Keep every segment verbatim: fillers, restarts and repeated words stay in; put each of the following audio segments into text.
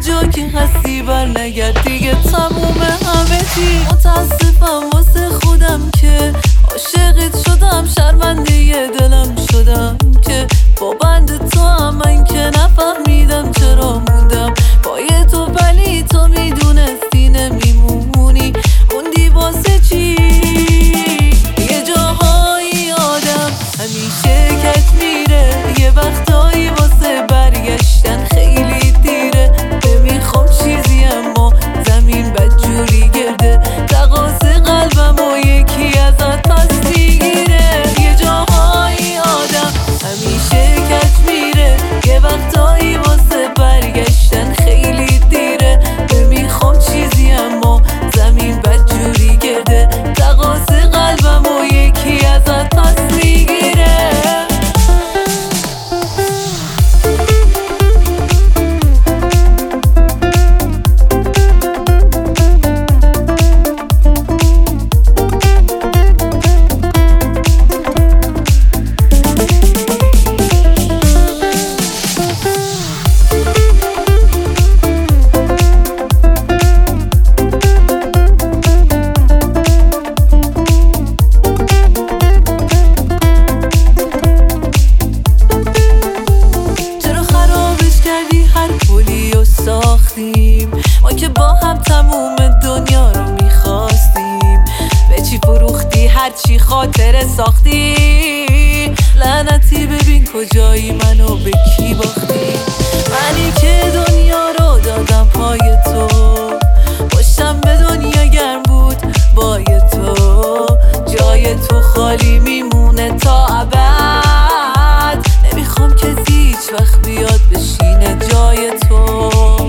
جا که هستی بر نگرد دیگه تموم همه چی. متاسفم واسه خودم که عاشقت شدم، شرمنده دلم شدم که با بند تو هم من که نفهمیدم چرا موندم پای تو، ولی تو میدونستی نمیمونی، موندی واسه چی؟ یه جاهایی آدم همیشه کج میره، یه وقتایی واسه برگشتن خیلی دیره. نمیخوام چیزی اما زمین بدجوری گرده، تقاس قلبم و یکی ازت پس میگیره. یه جاهایی آدم همیشه کج میره، یه وقتایی واسه برگشتن خیلی دیره. نمیخوام چیزی اما زمین بدجوری گرده، تقاس قلبم و یکی ازت پس میگیره. ما که با هم تموم دنیا رو میخواستیم، به چی فروختی هرچی خاطره ساختی؟ لعنتی ببین کجایی منو به کی باختی. منی که دنیا رو دادم پای تو، پشتم به دنیا گرم بود بای تو، جای تو خالی میمونه تا ابد. نمیخوام کسی هیچ وقت بیاد بشینه جای تو.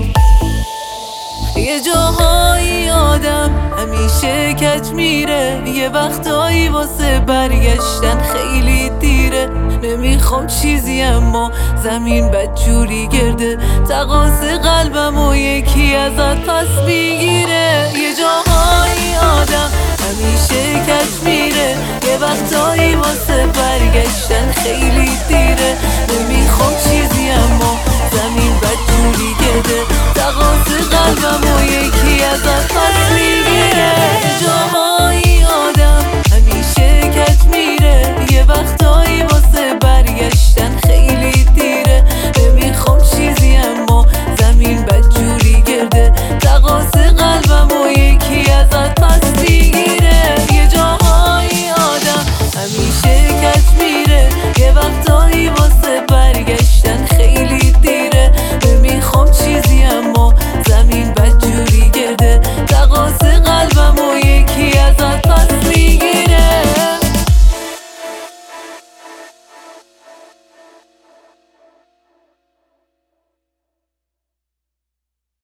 یه جاهایی آدم همیشه کج میره، یه وقتایی واسه برگشتن خیلی دیره. نمیخوام چیزی اما زمین بدجوری گرده، تقاس قلبم و یکی ازت پس میگیره. یه جاهایی آدم همیشه کج میره، یه وقتایی واسه برگشتن خیلی دیره. نمیخوام چیزی اما زمین بدجوری گرده،